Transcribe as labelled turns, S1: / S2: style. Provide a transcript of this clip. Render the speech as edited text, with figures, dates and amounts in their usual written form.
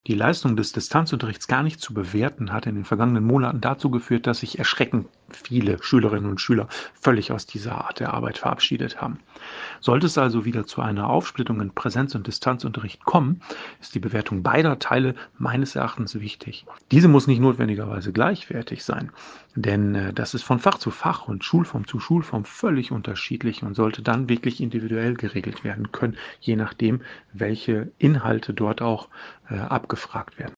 S1: Die Leistung des Distanzunterrichts gar nicht zu bewerten, hat in den vergangenen Monaten dazu geführt, dass sich erschreckend viele Schülerinnen und Schüler völlig aus dieser Art der Arbeit verabschiedet haben. Sollte es also wieder zu einer Aufsplittung in Präsenz- und Distanzunterricht kommen, ist die Bewertung beider Teile meines Erachtens wichtig. Diese muss nicht notwendigerweise gleichwertig sein, denn das ist von Fach zu Fach und Schulform zu Schulform völlig unterschiedlich und sollte dann wirklich individuell geregelt werden können, je nachdem, welche Inhalte dort auch abgefragt werden.